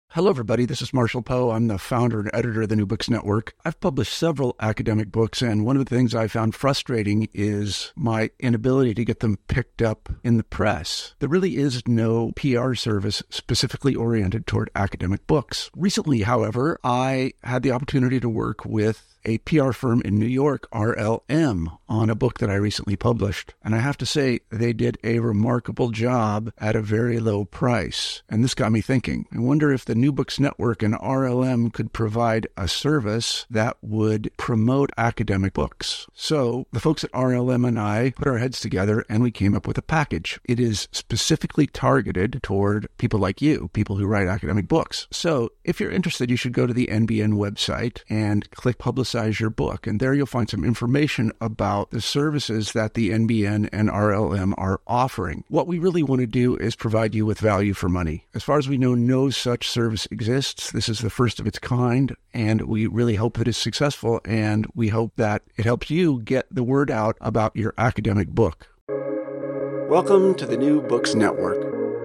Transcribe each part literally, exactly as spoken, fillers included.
Hello, everybody. This is Marshall Poe. I'm the founder and editor of the New Books Network. I've published several academic books, and one of the things I found frustrating is my inability to get them picked up in the press. There really is no P R service specifically oriented toward academic books. Recently, however, I had the opportunity to work with a P R firm in New York, R L M, on a book that I recently published. And I have to say, they did a remarkable job at a very low price. And this got me thinking. I wonder if the New Books Network and R L M could provide a service that would promote academic books. So the folks at R L M and I put our heads together and we came up with a package. It is specifically targeted toward people like you, people who write academic books. So if you're interested, you should go to the N B N website and click Publicize your book. And there you'll find some information about the services that the N B N and R L M are offering. What we really want to do is provide you with value for money. As far as we know, no such service exists. This is the first of its kind, and we really hope that it's successful, and we hope that it helps you get the word out about your academic book. Welcome to the New Books Network.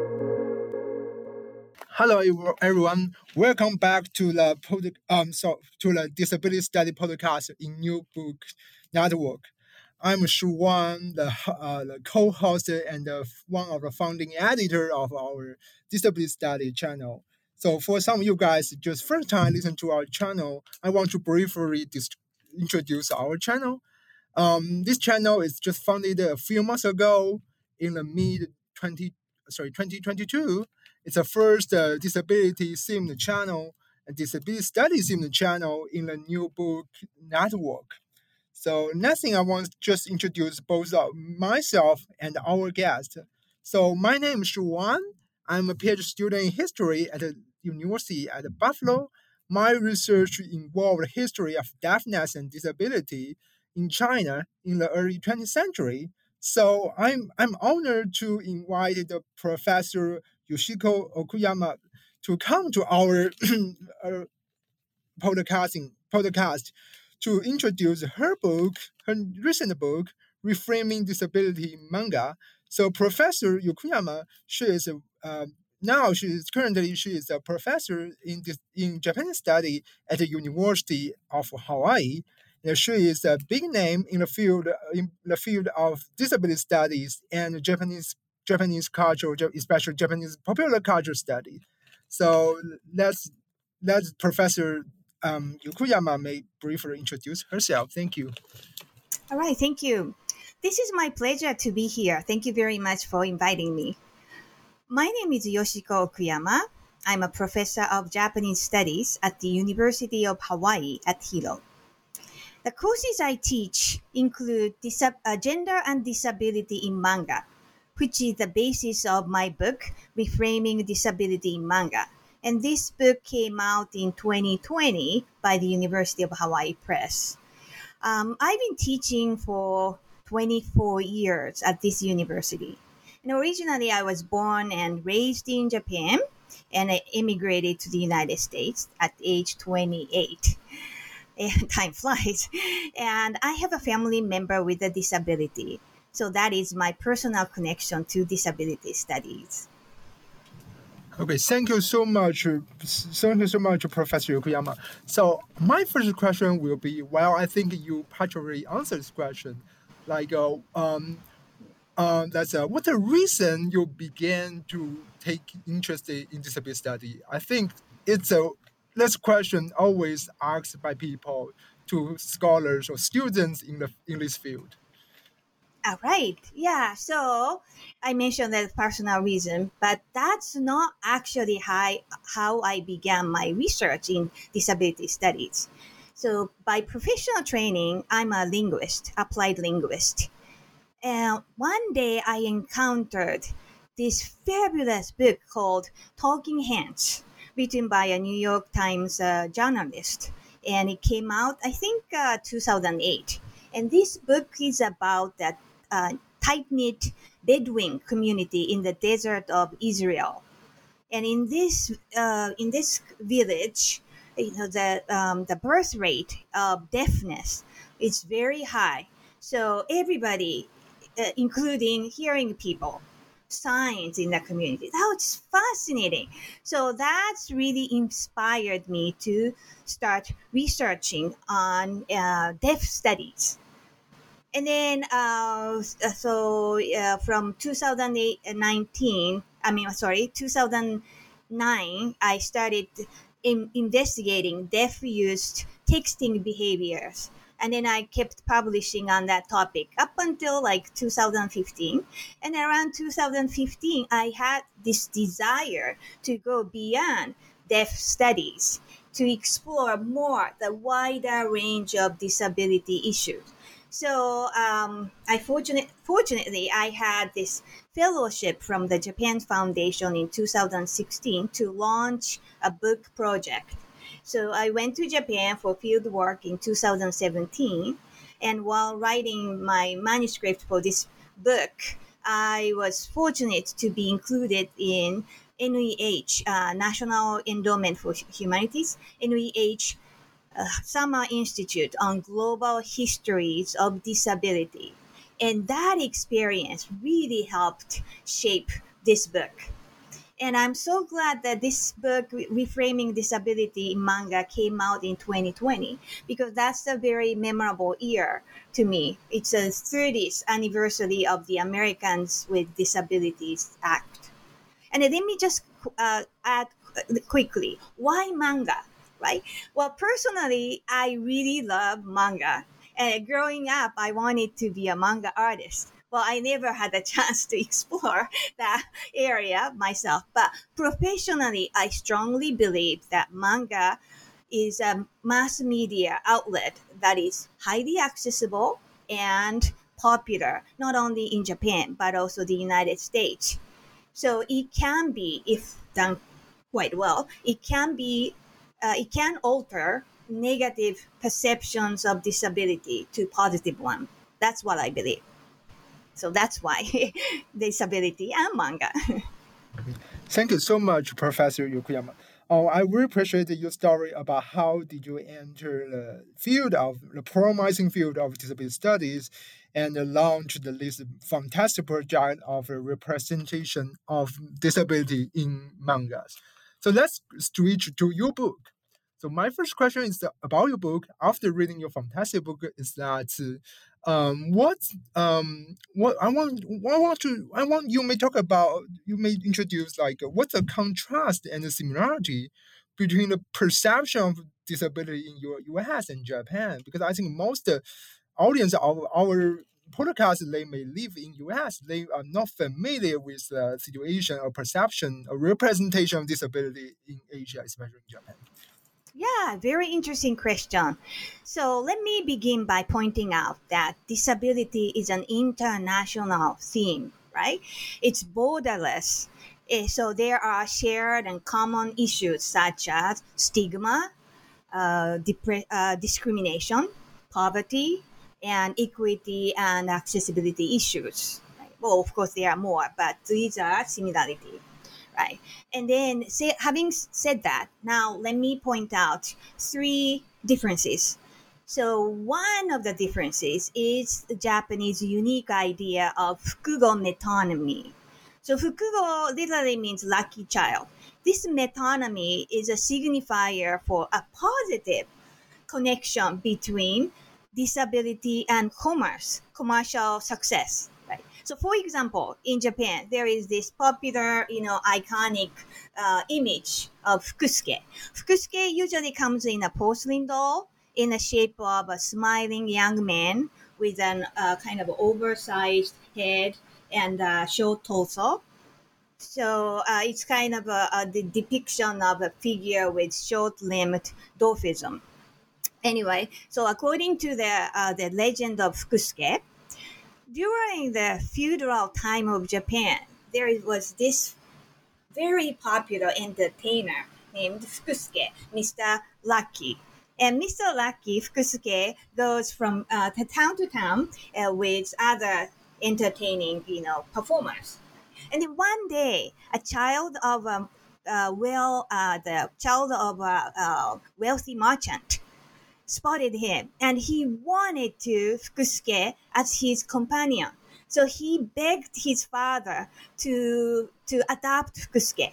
Hello, everyone. Welcome back to the pod- um so to the Disability Study podcast in New Books Network. I'm Shu Wang, the uh, the co-host and uh, one of the founding editor of our Disability Study channel. So, for some of you guys just first time listen to our channel, I want to briefly dis- introduce our channel. Um, this channel is just founded a few months ago in the mid twenty sorry twenty twenty-two. It's the first uh, disability-themed channel, a disability studies-themed channel in the New Book Network. So next thing I want to just introduce both uh, myself and our guest. So my name is Shu Wang. I'm a PhD student in history at the University at Buffalo. My research involved history of deafness and disability in China in the early twentieth century. So I'm I'm honored to invite the Professor Yoshiko Okuyama to come to our uh, podcasting podcast to introduce her book, her recent book, Reframing Disability Manga. So Professor Okuyama, she is a uh, now she is currently she is a professor in this, in Japanese study at the University of Hawaii. And she is a big name in the field in the field of disability studies and Japanese Japanese culture, especially Japanese popular culture study. So let's let's Professor um, Yukuyama may briefly introduce herself. Thank you. All right, thank you. This is my pleasure to be here. Thank you very much for inviting me. My name is Yoshiko Okuyama. I'm a professor of Japanese studies at the University of Hawaii at Hilo. The courses I teach include disab- uh, gender and disability in manga, which is the basis of my book, Reframing Disability in Manga. And this book came out in twenty twenty by the University of Hawaii Press. Um, I've been teaching for twenty-four years at this university. And originally, I was born and raised in Japan, and I immigrated to the United States at age twenty-eight. And time flies. And I have a family member with a disability. So that is my personal connection to disability studies. Okay, thank you so much. Thank you so much, Professor Yukuyama. So my first question will be, well, I think you partially answered this question. Like, uh, um, uh, that's uh, what the reason you began to take interest in disability study? I think it's a This question always asked by people to scholars or students in the in this field. All right. Yeah. So I mentioned that personal reason, but that's not actually how, how I began my research in disability studies. So by professional training, I'm a linguist, applied linguist. And one day I encountered this fabulous book called Talking Hands, written by a New York Times uh, journalist. And it came out, I think, uh, two thousand eight. And this book is about that uh, tight-knit Bedouin community in the desert of Israel. And in this uh, in this village, you know, the um, the birth rate of deafness is very high. So everybody, uh, including hearing people, signs in the community. That was fascinating. So that's really inspired me to start researching on uh, deaf studies. And then, uh, so uh, from two thousand nineteen, I mean, sorry, two thousand nine, I started in investigating deaf youth texting behaviors. And then I kept publishing on that topic up until like two thousand fifteen. And around two thousand fifteen, I had this desire to go beyond deaf studies to explore more the wider range of disability issues. So um, I fortunate, fortunately, I had this fellowship from the Japan Foundation in two thousand sixteen to launch a book project. So I went to Japan for field work in two thousand seventeen. And while writing my manuscript for this book, I was fortunate to be included in N E H, uh, National Endowment for Humanities, N E H uh, Summer Institute on Global Histories of Disability. And that experience really helped shape this book. And I'm so glad that this book, Reframing Disability in Manga, came out in twenty twenty, because that's a very memorable year to me. It's a thirtieth anniversary of the Americans with Disabilities Act. And let me just uh, add quickly, why manga, right? Well, personally, I really love manga. And growing up, I wanted to be a manga artist. Well, I never had a chance to explore that area myself. But professionally, I strongly believe that manga is a mass media outlet that is highly accessible and popular, not only in Japan, but also the United States. So it can be, if done quite well, it can be, uh, it can alter negative perceptions of disability to positive one. That's what I believe. So that's why disability and manga. Thank you so much, Professor Yukiyama. Oh, I really appreciate your story about how did you enter the field of the promising field of disability studies and launch this fantastic project of representation of disability in mangas. So let's switch to your book. So my first question is about your book. After reading your fantastic book, is that um, what um, what I want I want to I want you may talk about you may introduce like what's the contrast and the similarity between the perception of disability in your U S and Japan, because I think most uh, audience of our podcast they may live in U S, they are not familiar with the situation or perception or representation of disability in Asia, especially in Japan. Yeah, very interesting question. So let me begin by pointing out that disability is an international theme, right? It's borderless. Eh, So there are shared and common issues such as stigma, uh, depre- uh, discrimination, poverty, and equity and accessibility issues. Right? Well, of course, there are more, but these are similarity, right? And then, say, having said that, now let me point out three differences. So one of the differences is the Japanese unique idea of fukugo metonymy. So fukugo literally means lucky child. This metonymy is a signifier for a positive connection between disability and commerce, commercial success. Right. So, for example, in Japan, there is this popular, you know, iconic uh, image of fukusuke. Fukusuke usually comes in a porcelain doll in the shape of a smiling young man with an uh, kind of oversized head and a short torso. So uh, it's kind of a, a the depiction of a figure with short-limbed dwarfism. Anyway, so according to the uh, the legend of Fukusuke, during the feudal time of Japan, there was this very popular entertainer named Fukusuke, Mister Lucky. And Mister Lucky, Fukusuke, goes from uh, to town to town uh, with other entertaining, you know, performers. And then one day, a child of a uh, well, uh, the child of a uh, wealthy merchant spotted him, and he wanted to Fukusuke as his companion. So he begged his father to to adopt Fukusuke.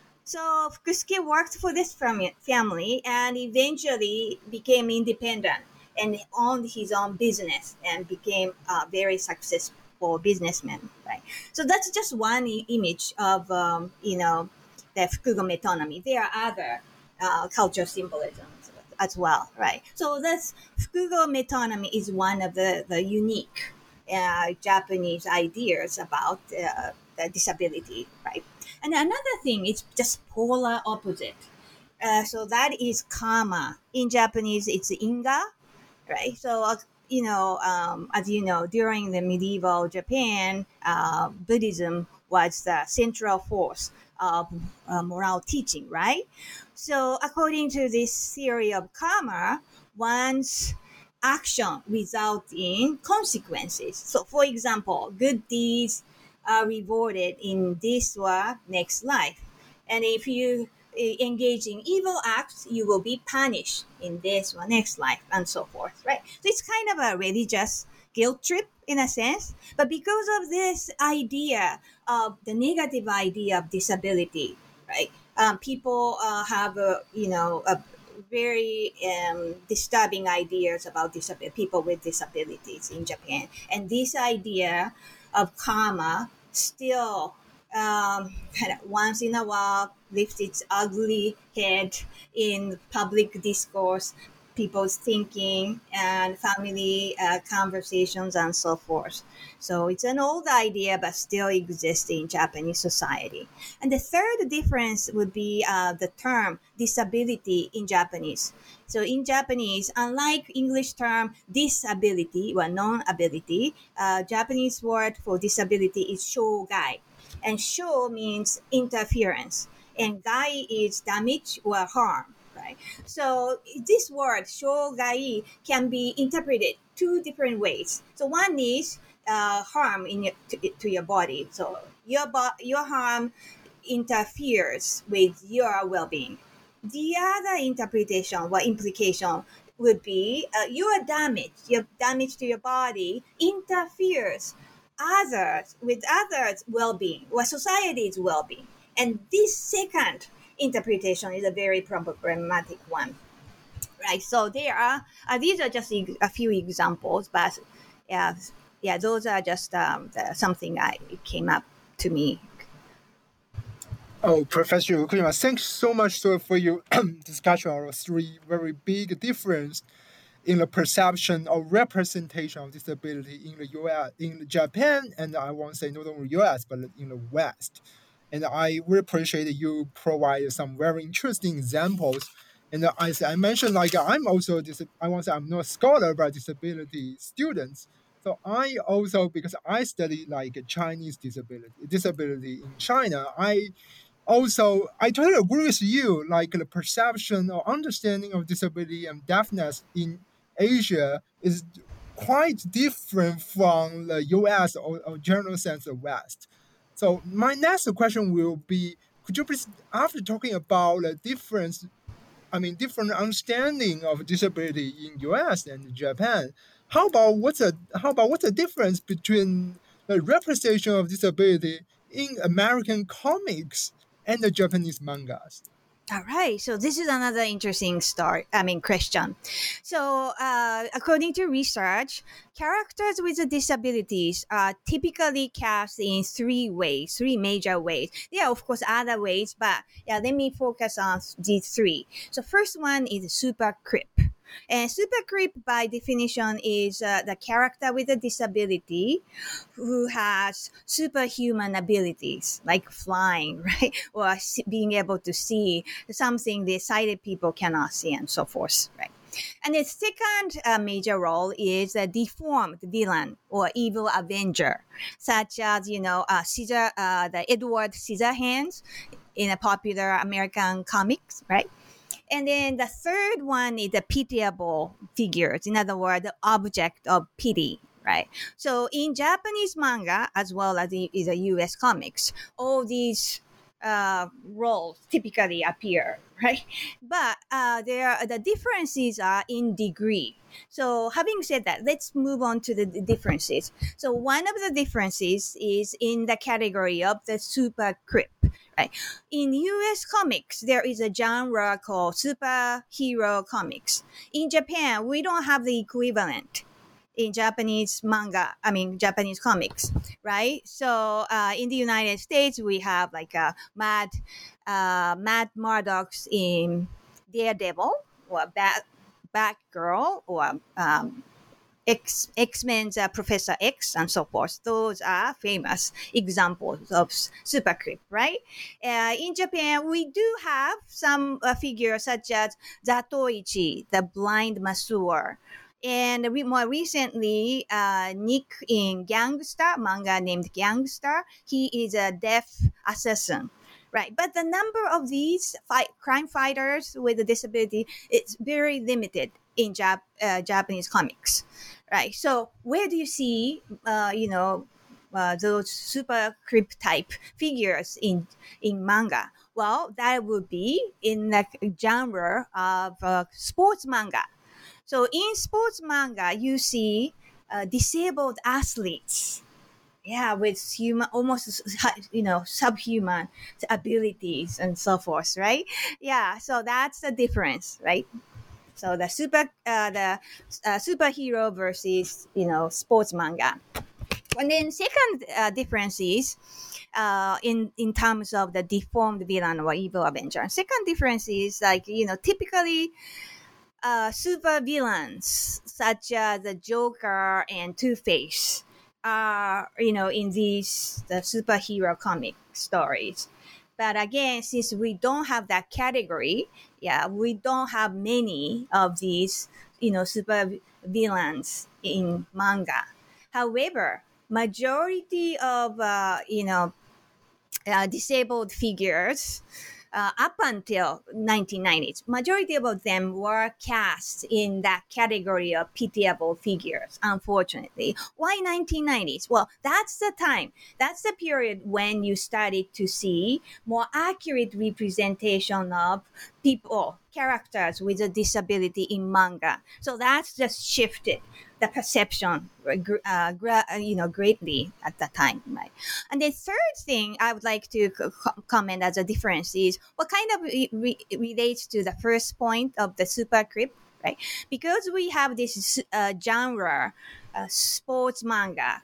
So Fukusuke worked for this fami- family and eventually became independent and owned his own business and became a very successful businessman. Right. So that's just one I- image of um, you know the Fukugo metonymy. There are other uh, cultural symbolisms as well. Right. So that's Fukugo metonymy is one of the the unique uh, Japanese ideas about uh, the disability. Right. And another thing is just polar opposite. Uh, so that is karma. In Japanese, it's inga, right? So, uh, you know, um, as you know, during the medieval Japan, uh, Buddhism was the central force of uh, moral teaching, right? So, according to this theory of karma, one's action result in consequences. So, for example, good deeds are rewarded in this or next life. And if you uh, engage in evil acts, you will be punished in this or next life, and so forth, right? So it's kind of a religious guilt trip in a sense. But because of this idea of the negative idea of disability, right? Um, people uh, have, a, you know, a very um, disturbing ideas about disab- people with disabilities in Japan. And this idea of karma still um, kind of once in a while lifts its ugly head in public discourse, people's thinking and family uh, conversations and so forth. So it's an old idea, but still exists in Japanese society. And the third difference would be uh, the term disability in Japanese. So in Japanese, unlike English term disability or non-ability, uh, Japanese word for disability is shogai. And sho means interference, and gai is damage or harm, right? So this word shogai can be interpreted two different ways. So one is uh, harm in your, to, to your body. So your bo- your harm interferes with your well-being. The other interpretation or implication would be uh, your damage, your damage to your body interferes others with others' well-being or society's well-being. And this second interpretation is a very problematic one, right? So there are uh, these are just e- a few examples, but yeah, yeah, those are just um, the, something I it came up to me. Oh, Professor Okuyama, thanks so much so for your discussion on three very big difference in the perception or representation of disability in the U S, in Japan, and I won't say not only U S but in the West. And I really appreciate you provide some very interesting examples. And as I mentioned, like I'm also dis- I won't say I'm not a scholar, but disability students. So I also because I study like Chinese disability disability in China, I also, I totally agree with you. Like the perception or understanding of disability and deafness in Asia is quite different from the U S or, or general sense of West. So my next question will be: could you please, after talking about the difference, I mean, different understanding of disability in U S and Japan, how about what's a how about what's the difference between the representation of disability in American comics and the Japanese mangas? All right. So this is another interesting start. I mean, question. So, uh, according to research, characters with disabilities are typically cast in three ways, three major ways. There are, of course, other ways, but yeah, let me focus on these three. So, first one is super crip. And super creep, by definition, is uh, the character with a disability who has superhuman abilities, like flying, right? Or being able to see something the sighted people cannot see, and so forth, right? And the second uh, major role is a deformed villain or evil avenger, such as, you know, uh, Caesar, uh, the Edward Scissorhands in a popular American comics, right? And then the third one is the pitiable figures. In other words, the object of pity, right? So in Japanese manga, as well as in the U S comics, all these uh, roles typically appear, right? But uh, there are, the differences are in degree. So having said that, let's move on to the d- differences. So one of the differences is in the category of the super crip, right? In U S comics, there is a genre called superhero comics. In Japan, we don't have the equivalent in Japanese manga, I mean, Japanese comics, right? So uh, in the United States, we have like a Mad, uh, Mad Murdoch's in Daredevil, or Bat, Batgirl, or um, X X Men's uh, Professor X, and so forth. Those are famous examples of s- super creep, right? Uh, in Japan, we do have some uh, figures such as Zatoichi, the blind masseur. And we, more recently, uh, Nick in Gangster, manga named Gangster, he is a deaf assassin. Right, but the number of these fight, crime fighters with a disability is very limited in Jap- uh, Japanese comics, right? So where do you see, uh, you know, uh, those super creep type figures in in manga? Well, that would be in the genre of uh, sports manga. So in sports manga, you see uh, disabled athletes, yeah, with human, almost you know, subhuman abilities and so forth, right? Yeah, so that's the difference, right? So the super, uh, the uh, superhero versus you know sports manga. And then second uh, difference is uh, in in terms of the deformed villain or evil avenger. Second difference is like you know typically uh, super villains such as the Joker and Two Face are you know in these the superhero comic stories. But again, since we don't have that category, yeah, we don't have many of these you know super villains in manga. However, majority of uh, you know uh, disabled figures uh, up until nineteen nineties. Majority of them were cast in that category of pitiable figures, unfortunately. Why nineteen nineties? Well, that's the time. That's the period when you started to see more accurate representation of people, characters with a disability in manga. So that's just shifted the perception, uh, gra- uh, you know, greatly at that time, right? And the third thing I would like to co- comment as a difference is what kind of re- re- relates to the first point of the super creep, right? Because we have this uh, genre, uh, sports manga,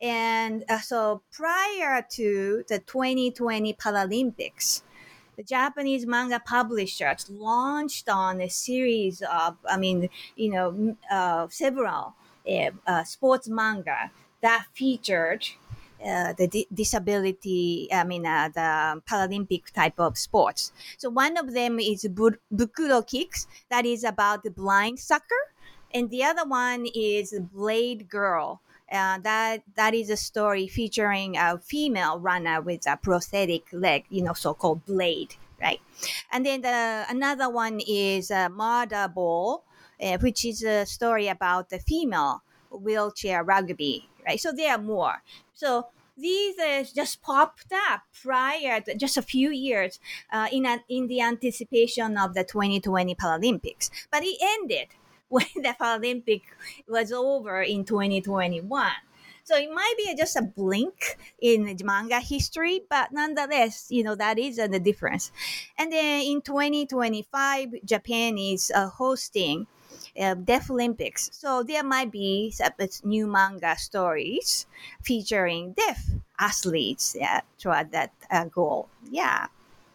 and uh, so prior to the twenty twenty Paralympics, the Japanese manga publishers launched on a series of, I mean, you know, uh, several uh, uh, sports manga that featured uh, the di- disability, I mean, uh, the Paralympic type of sports. So one of them is Bu- Bukuro Kicks, that is about the blind soccer. And the other one is Blade Girl. Uh, that that is a story featuring a female runner with a prosthetic leg, you know, so-called Blade, right? And then the, another one is uh, Murder Ball, uh, which is a story about the female wheelchair rugby, right? So there are more. So these uh, just popped up prior to just a few years uh, in an, in the anticipation of the twenty twenty Paralympics, but it ended when the Paralympic was over in twenty twenty-one. So it might be just a blink in manga history, but nonetheless, you know, that is uh, the difference. And then in twenty twenty-five, Japan is uh, hosting uh, Deaf Olympics. So there might be separate new manga stories featuring deaf athletes yeah, toward that uh, goal. Yeah.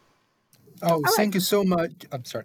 Oh, All right. thank you so much. I'm sorry.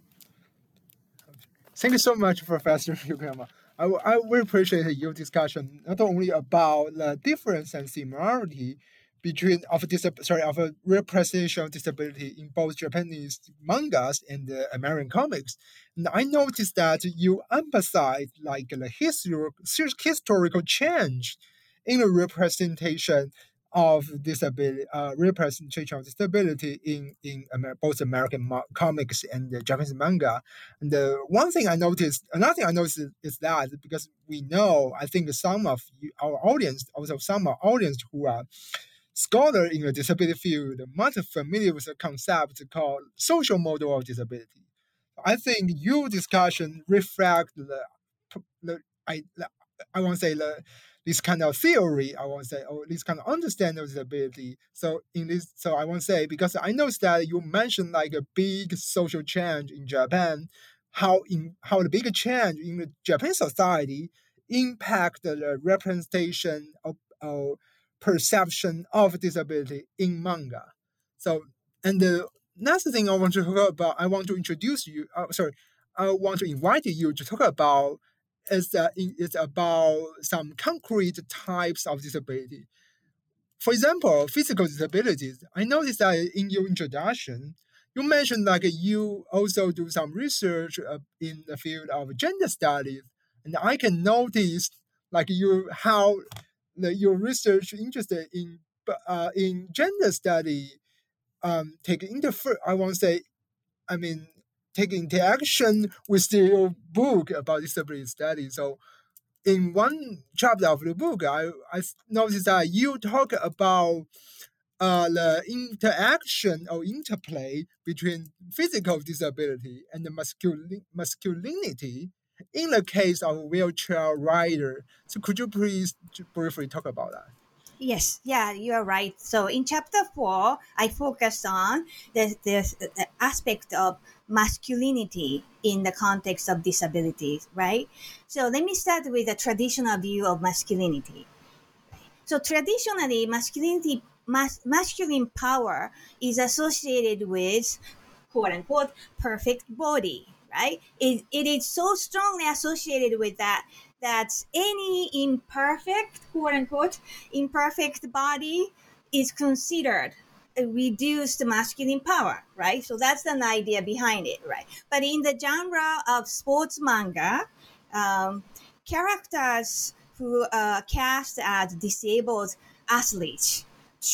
Thank you so much, Professor Yukiyama. I, w- I really appreciate your discussion not only about the difference and similarity between of dis- sorry of a representation of disability in both Japanese mangas and the American comics. And I noticed that you emphasize like the histor- historical change in the representation of disability, uh, representation of disability in in Amer- both American ma- comics and the Japanese manga. And the one thing I noticed, another thing I noticed is, is that because we know, I think some of you, our audience, also some of our audience who are scholars in the disability field much familiar with a concept called social model of disability. I think your discussion reflect the, the I the, I want to say the this kind of theory. I want to say or this kind of understanding of disability. So in this, so I want to say because I know that you mentioned like a big social change in Japan, how in how the big change in the Japanese society impact the representation of, of perception of disability in manga. So and the next thing I want to talk about, I want to introduce you. Uh, sorry, I want to invite you to talk about is that it's about some concrete types of disability. For example, physical disabilities. I noticed that in your introduction, you mentioned like you also do some research uh, in the field of gender studies, and I can notice like you how the, your research interested in uh, in gender study um, take interfer. I won't say. I mean, take interaction with the book about disability studies. So in one chapter of the book, I, I noticed that you talk about uh, the interaction or interplay between physical disability and the masculin- masculinity in the case of a wheelchair rider. So could you please briefly talk about that? Yes, yeah, you are right. So in chapter four, I focused on the, the, the aspect of masculinity in the context of disabilities, right? So let me start with the traditional view of masculinity. So traditionally, masculinity, mas- masculine power is associated with quote unquote perfect body, right? It, it is so strongly associated with that that any imperfect, quote unquote, imperfect body is considered a reduced masculine power, right? So that's an idea behind it, right? But in the genre of sports manga, um, characters who are cast as disabled athletes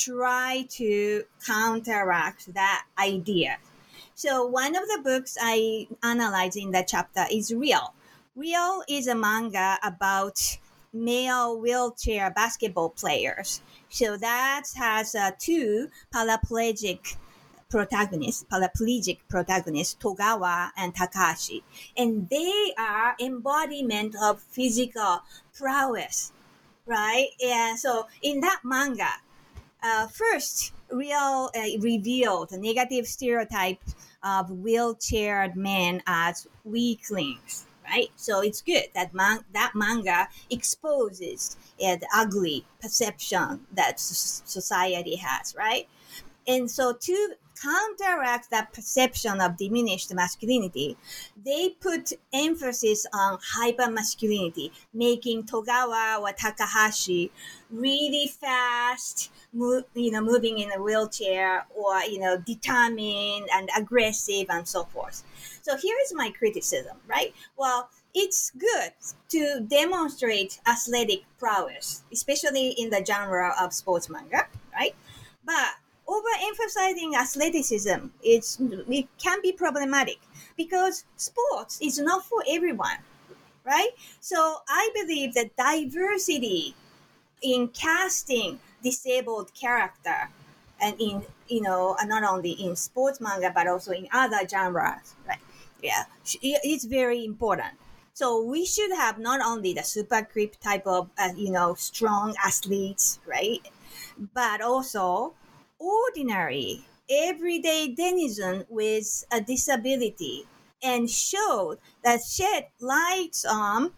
try to counteract that idea. So one of the books I analyze in that chapter is Real. Real is a manga about male wheelchair basketball players. So that has uh, two paraplegic protagonists, paraplegic protagonists, Togawa and Takashi. And they are embodiment of physical prowess, right? And so in that manga, uh, first, Real uh, revealed a negative stereotype of wheelchaired men as weaklings, right? So it's good that man- that manga exposes uh, the ugly perception that s- society has, right? And so to counteract that perception of diminished masculinity, they put emphasis on hypermasculinity, making Togawa or Takahashi really fast, move, you know, moving in a wheelchair, or you know, determined and aggressive and so forth. So here is my criticism, right? Well, it's good to demonstrate athletic prowess, especially in the genre of sports manga, right? But overemphasizing athleticism, it's, it can be problematic because sports is not for everyone, right? So I believe that diversity in casting disabled character and in, you know, not only in sports manga but also in other genres, right? Yeah, it's very important. So we should have not only the super creep type of, uh, you know, strong athletes, right? But also ordinary, everyday denizen with a disability, and showed that shed light on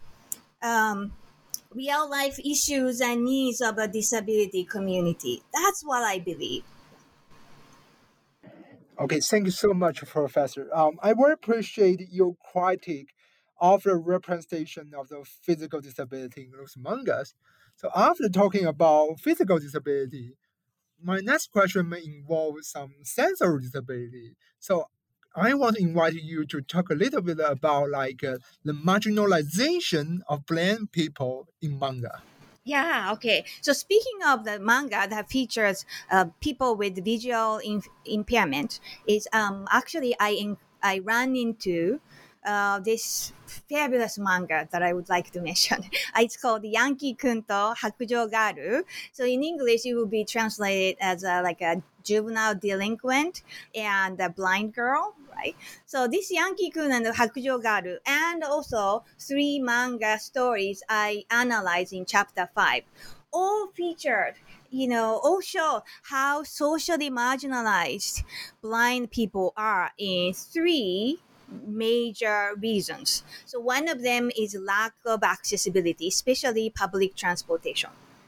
um, real life issues and needs of a disability community. That's what I believe. Okay, thank you so much, Professor. Um, I very appreciate your critique of the representation of the physical disability in those mangas. So after talking about physical disability, my next question may involve some sensory disability. So I want to invite you to talk a little bit about like uh, the marginalization of blind people in manga. Yeah, okay. So speaking of the manga that features uh, people with visual in- impairment, is um, actually I in- I ran into uh, this fabulous manga that I would like to mention. It's called Yankee Kun to Hakujo Garu. So in English, it would be translated as a, like a juvenile delinquent and a blind girl, right? So this Yankee Kun and Hakujo Garu, and also three manga stories I analyze in chapter five, all featured, you know, all show how socially marginalized blind people are in three major reasons. So one of them is lack of accessibility, especially public transportation.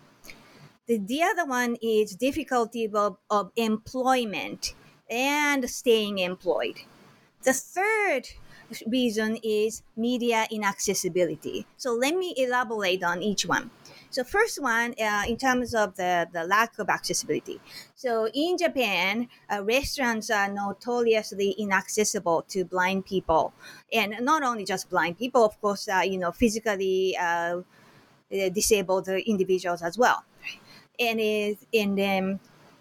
The, the other one is difficulty of, of employment and staying employed. The third reason is media inaccessibility. So let me elaborate on each one. So first one, uh, in terms of the, the lack of accessibility. So in Japan, uh, restaurants are notoriously inaccessible to blind people. And not only just blind people, of course, uh, you know, physically uh, disabled individuals as well. And, it, and then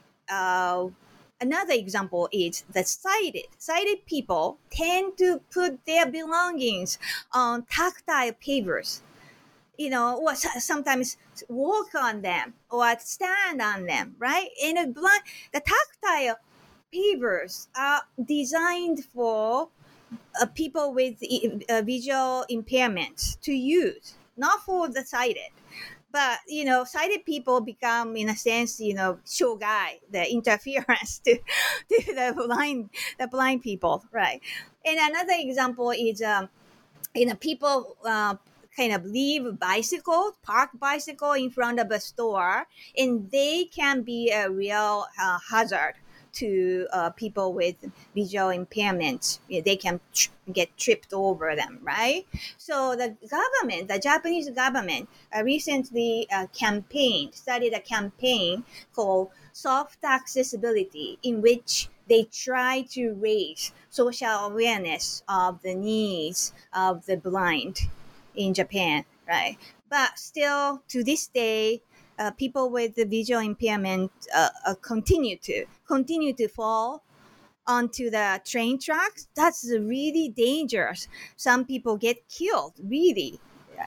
uh, another example is that sighted. Sighted people tend to put their belongings on tactile pavers, you know, or sometimes walk on them or stand on them, right? And a blind, the tactile pavers are designed for uh, people with uh, visual impairments to use, not for the sighted. But, you know, sighted people become, in a sense, you know, shogai, the interference to, to the blind, the blind people, right? And another example is, um, you know, people uh, kind of leave bicycle, park bicycle in front of a store, and they can be a real uh, hazard to uh, people with visual impairment. They can tr- get tripped over them, right? So the government, the Japanese government, uh, recently uh, campaigned, started a campaign called Soft Accessibility, in which they try to raise social awareness of the needs of the blind in Japan, right? But still, to this day, uh, people with the visual impairment uh, uh, continue to continue to fall onto the train tracks. That's really dangerous. Some people get killed, really.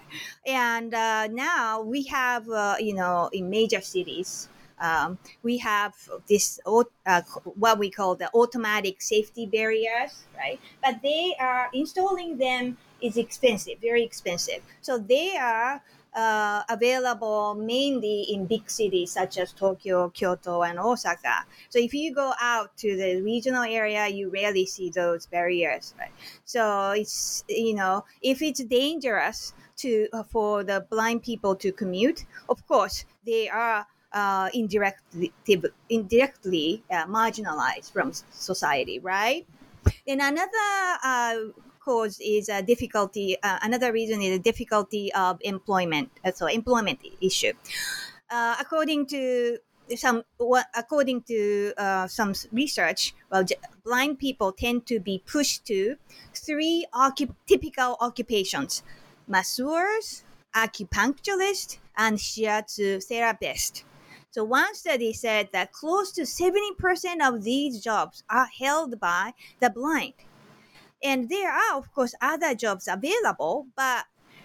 And uh, now we have, uh, you know, in major cities, um, we have this uh, what we call the automatic safety barriers, right? But they are installing them is expensive, very expensive. So they are uh, available mainly in big cities such as Tokyo, Kyoto, and Osaka. So if you go out to the regional area, you rarely see those barriers, right? So it's, you know, if it's dangerous to uh, for the blind people to commute, of course they are uh, indirectly indirectly uh, marginalized from society, right? Then another uh, cause is a difficulty. Uh, another reason is a difficulty of employment. Uh, so employment issue. Uh, according to some, according to uh, some research, well, blind people tend to be pushed to three occup- typical occupations: masseurs, acupuncturist, and shiatsu therapist. So one study said that close to seventy percent of these jobs are held by the blind. And there are, of course, other jobs available, but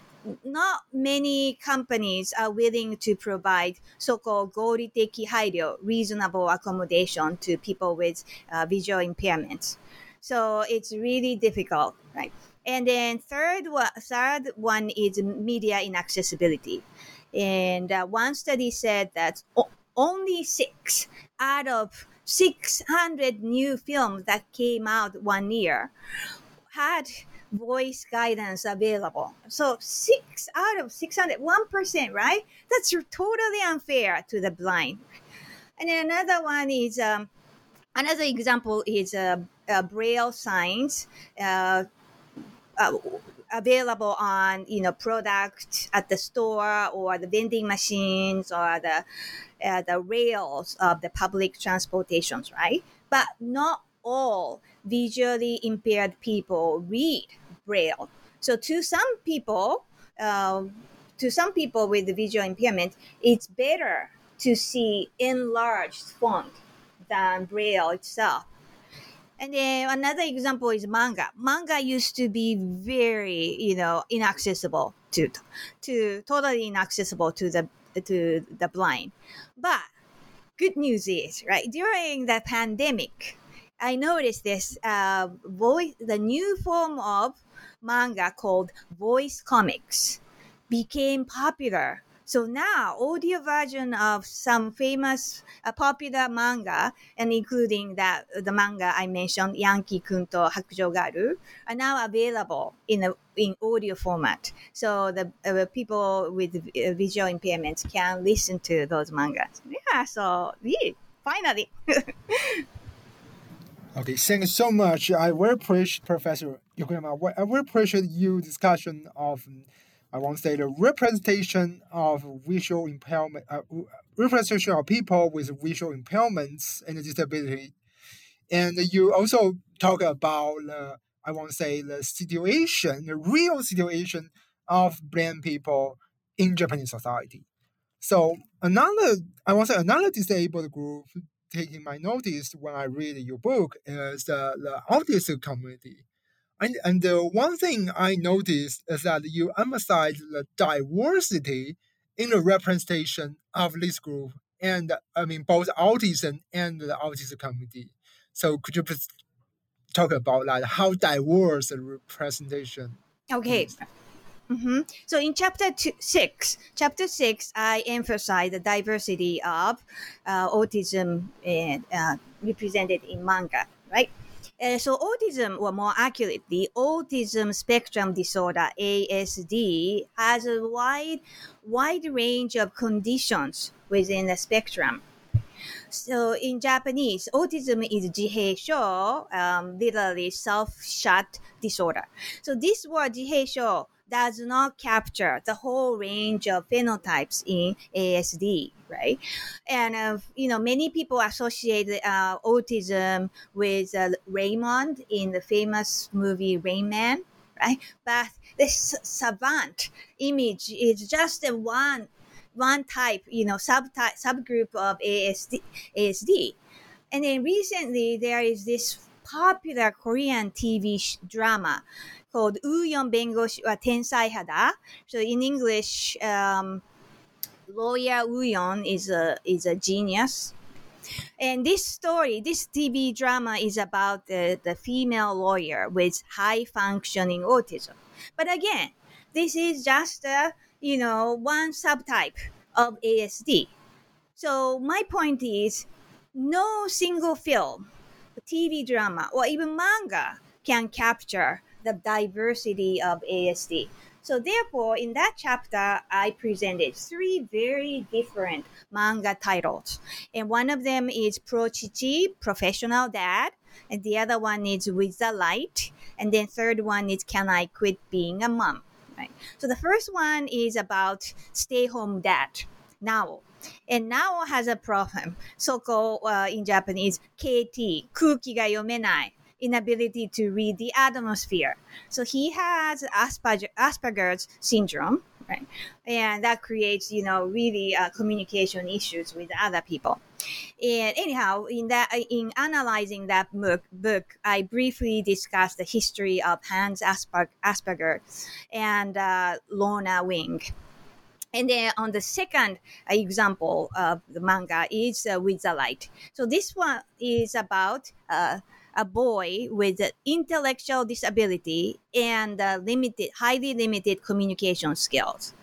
not many companies are willing to provide so-called goriteki hairyo, reasonable accommodation to people with uh, visual impairments. So it's really difficult, right? And then third one, third one is media inaccessibility. And uh, one study said that o- only six out of six hundred new films that came out one year had voice guidance available. So six out of six hundred, one percent, right? That's totally unfair to the blind. And then another one is, um, another example is uh, uh, Braille signs uh, uh, available on, you know, product at the store or the vending machines or the, uh, the rails of the public transportations, right? But not all visually impaired people read Braille. So to some people, uh, to some people with the visual impairment, it's better to see enlarged font than Braille itself. And then another example is manga. Manga used to be very, you know, inaccessible to, to totally inaccessible to the to the blind. But good news is, right, during the pandemic, I noticed this uh, voice, the new form of manga called voice comics became popular. So now, audio version of some famous uh, popular manga, and including that the manga I mentioned, Yankee Kun to Hakujo Garu, are now available in a in audio format. So the uh, people with uh, visual impairments can listen to those mangas. Yeah, so yeah, finally. Okay, thank you so much. I very appreciate Professor Yokoyama. I very appreciate your discussion of, I want to say, the representation of visual impairment, uh, representation of people with visual impairments and disability. And you also talk about, uh, I want to say, the situation, the real situation of blind people in Japanese society. So another, I want to say, another disabled group taking my notice when I read your book is uh, the autistic community. And, and the one thing I noticed is that you emphasize the diversity in the representation of this group, and I mean both autism and the autistic community. So could you please talk about that? How diverse the representation Okay. is? Mm-hmm. So in chapter two, six, chapter six, I emphasize the diversity of uh, autism and, uh, represented in manga, right? Uh, so autism, or more accurately, autism spectrum disorder (A S D) has a wide, wide range of conditions within the spectrum. So in Japanese, autism is jiheisho, um, literally self-shut disorder. So this word jiheisho does not capture the whole range of phenotypes in A S D, right? And uh, you know, many people associate uh, autism with uh, Raymond in the famous movie Rain Man, right? But this savant image is just a one one type, you know, subtype subgroup of A S D, A S D. And then recently there is this popular Korean T V sh- drama called Uyon Bengoshi wa Tensai Hada. So in English, um, lawyer Uyon is a is a genius. And this story, this T V drama is about the, the female lawyer with high functioning autism. But again, this is just a, you know, one subtype of A S D. So my point is, no single film, T V drama, or even manga can capture the diversity of A S D. So therefore, in that chapter, I presented three very different manga titles. And one of them is Pro Chichi, Professional Dad. And the other one is With the Light. And then third one is Can I Quit Being a Mom? Right. So the first one is about stay-home dad, Nao. And Nao has a problem, so-called uh, in Japanese, K T, 空気が読めない。Inability to read the atmosphere. So he has Asperger, Asperger's syndrome, right? And that creates, you know, really uh, communication issues with other people. And anyhow, in that, in analyzing that book, book I briefly discussed the history of Hans Asperger, Asperger and uh, Lorna Wing. And then on the second example of the manga is uh, With the Light. So this one is about uh, a boy with intellectual disability and uh, limited, highly limited communication skills.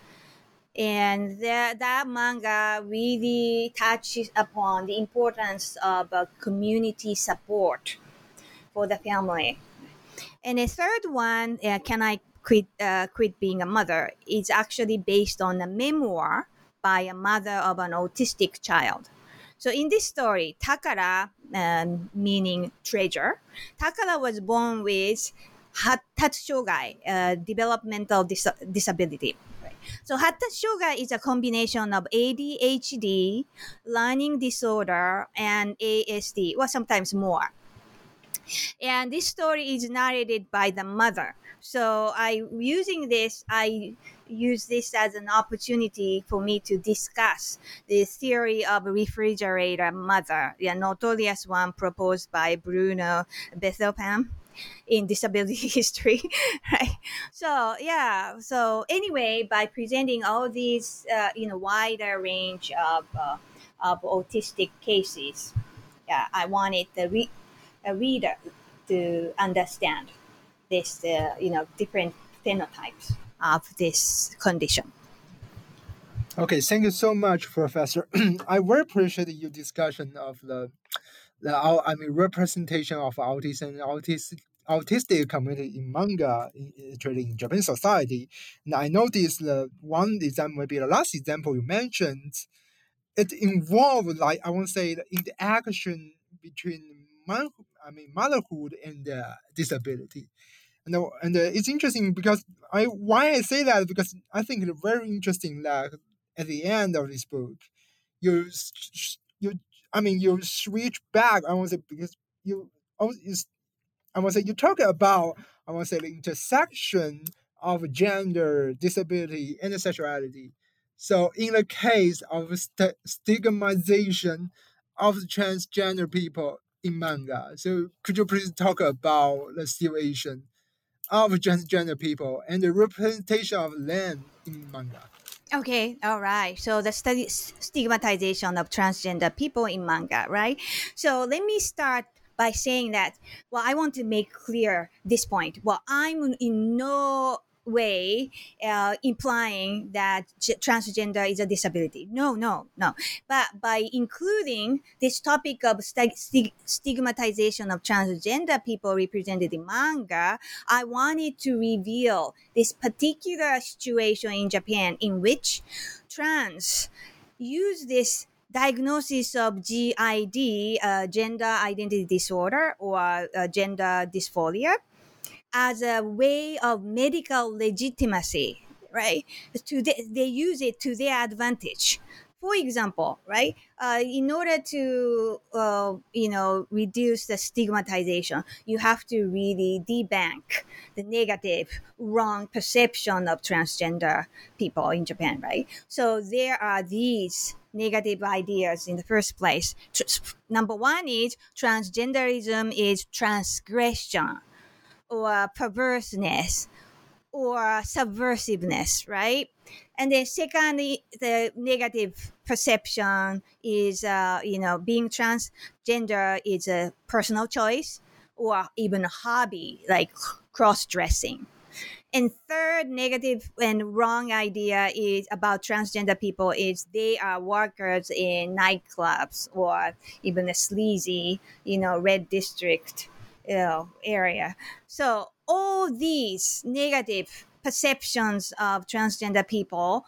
And that, that manga really touches upon the importance of uh, community support for the family. And the third one, uh, Can I Quit, uh, Quit Being a Mother, is actually based on a memoir by a mother of an autistic child. So in this story, Takara, um, meaning treasure, Takara was born with Hattatsu Shogai, uh, developmental dis- disability. Right? So Hattatsu Shogai is a combination of A D H D, learning disorder, and A S D, or sometimes more. And this story is narrated by the mother. So I using this, I use this as an opportunity for me to discuss the theory of refrigerator mother, the notorious one proposed by Bruno Bettelheim in disability history, right? So yeah. So anyway, by presenting all these, uh, you know, wider range of uh, of autistic cases, yeah, I wanted the re- a reader to understand this, uh, you know, different phenotypes of this condition. Okay, thank you so much, Professor. I very appreciate your discussion of the, the au- I mean, representation of autism and autistic autistic community in manga in, in, in Japanese society. And I noticed the one example, maybe the last example you mentioned, it involved, like, I want to say, the interaction between man, I mean, motherhood and uh, disability. And, uh, and uh, it's interesting because I why I say that, because I think it's very interesting that at the end of this book, you s- s- you I mean you switch back. I want to say, because you oh, is I want to say you talk about, I want to say, the intersection of gender, disability, and sexuality. So in the case of st- stigmatization of transgender people in manga, so could you please talk about the situation of transgender people and the representation of them in manga? Okay, all right. So the study stigmatization of transgender people in manga, right? So let me start by saying that, well, I want to make clear this point. Well, I'm in no way uh, implying that g- transgender is a disability. No, no, no. But by including this topic of sti- stig- stigmatization of transgender people represented in manga, I wanted to reveal this particular situation in Japan in which trans use this diagnosis of G I D, uh, gender identity disorder, or uh, gender dysphoria, as a way of medical legitimacy, right? To the, they use it to their advantage. For example, right, uh, in order to uh, you know reduce the stigmatization, you have to really debunk the negative, wrong perception of transgender people in Japan, right? So there are these negative ideas in the first place. Tr- number one is transgenderism is transgression or perverseness or subversiveness, right? And then secondly, the negative perception is, uh, you know, being transgender is a personal choice or even a hobby, like cross-dressing. And third negative and wrong idea is about transgender people is they are workers in nightclubs or even a sleazy, you know, red district, you know, area. So all these negative perceptions of transgender people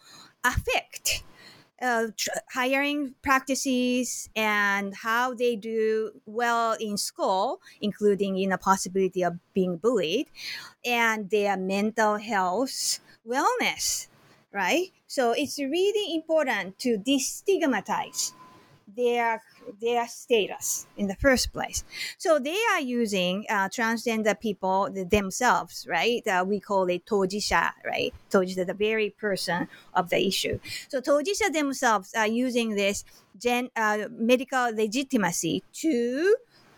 affect uh, tr- hiring practices and how they do well in school, including you know possibility of being bullied, and their mental health wellness, right? So it's really important to destigmatize their their status in the first place. So they are using uh, transgender people themselves, right? Uh, we call it tojisha, right? Tojisha, the very person of the issue. So tojisha themselves are using this gen, uh, medical legitimacy to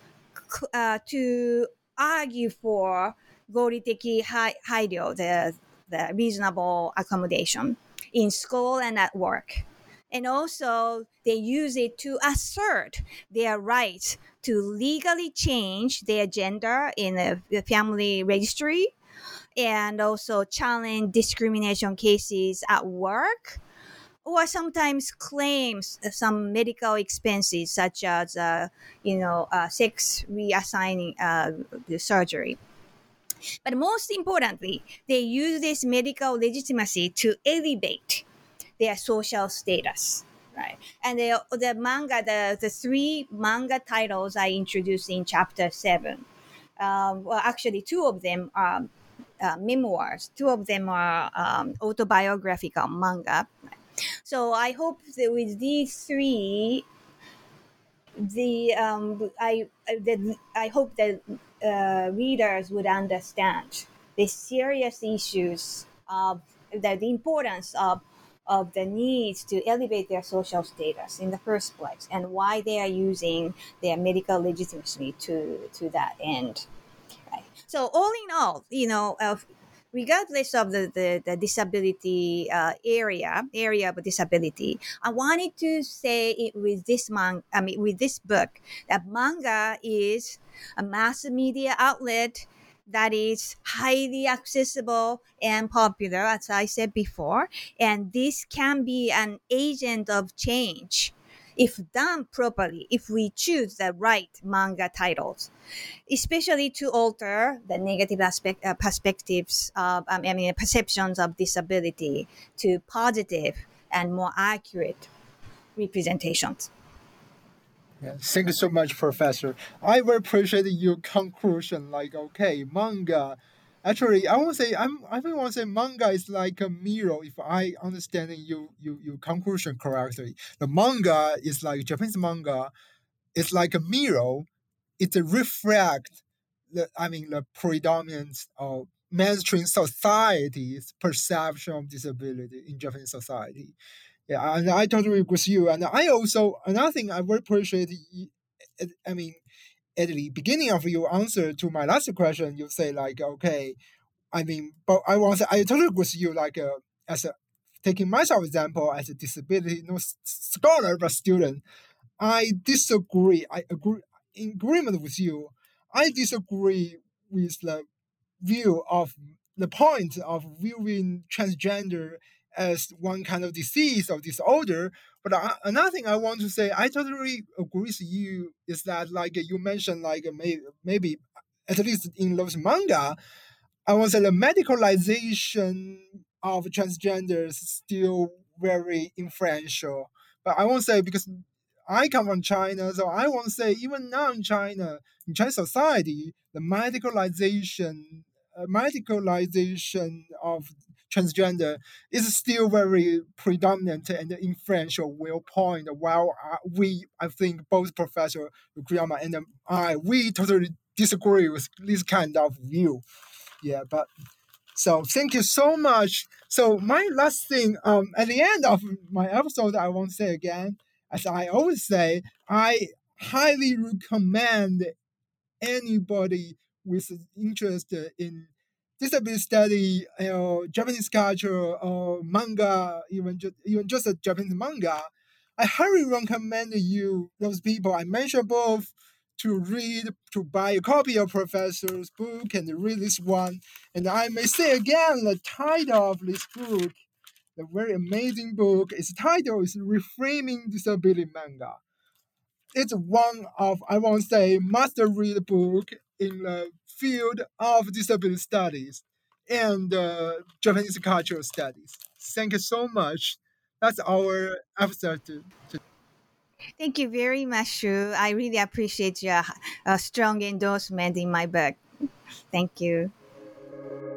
uh, to argue for 合理的配慮, the, the reasonable accommodation in school and at work. And also, they use it to assert their right to legally change their gender in a, a family registry, and also challenge discrimination cases at work, or sometimes claims some medical expenses such as uh, you know uh, sex reassigning uh, the surgery. But most importantly, they use this medical legitimacy to elevate their social status, right? And the, the manga, the, the three manga titles I introduced in chapter seven, um, well, actually two of them are uh, memoirs, two of them are um, autobiographical manga. So I hope that with these three the um, I the, I hope that uh, readers would understand the serious issues of the, the importance of of the need to elevate their social status in the first place, and why they are using their medical legitimacy to to that end. Right. So all in all, you know, uh, regardless of the, the, the disability uh, area area of disability, I wanted to say it with this man I mean with this book that manga is a mass media outlet that is highly accessible and popular, as I said before, and this can be an agent of change if done properly, if we choose the right manga titles, especially to alter the negative aspect uh, perspectives of um, I mean perceptions of disability to positive and more accurate representations. Yeah, thank you so much, Professor. I very appreciate your conclusion. Like, okay, manga. Actually, I won't say I'm. I think I want to say manga is like a mirror. If I understand you, you, your conclusion correctly, the manga is like Japanese manga. It's like a mirror. It reflects the. I mean, the predominance of mainstream society's perception of disability in Japanese society. Yeah, and I totally agree with you. And I also another thing I very appreciate. I mean, at the beginning of your answer to my last question, you say like, okay, I mean, but I want to say I totally agree with you. Like, uh, as a taking myself example as a disability, no scholar but student, I disagree. I agree in agreement with you. I disagree with the view of the point of viewing transgender as one kind of disease or disorder. But I, another thing I want to say, I totally agree with you, is that like you mentioned, like maybe, maybe at least in those manga, I want to say the medicalization of transgenders is still very influential. But I won't say because I come from China, so I won't say even now in China, in Chinese society, the medicalization, uh, medicalization of transgender is still very predominant and influential viewpoint. While uh, we, I think both Professor Ukuyama and I, we totally disagree with this kind of view. Yeah, but so thank you so much. So my last thing, um, at the end of my episode, I want to say again, as I always say, I highly recommend anybody with interest in disability study, or Japanese culture, or manga, even just even just a Japanese manga. I highly recommend you those people I mentioned both to read, to buy a copy of Professor's book and read this one. And I may say again, the title of this book, the very amazing book, its title is Reframing Disability Manga. It's one of, I won't say, must-read book in the field of disability studies and uh, Japanese cultural studies. Thank you so much. That's our episode today. Thank you very much, Shu. I really appreciate your uh, strong endorsement in my book. Thank you.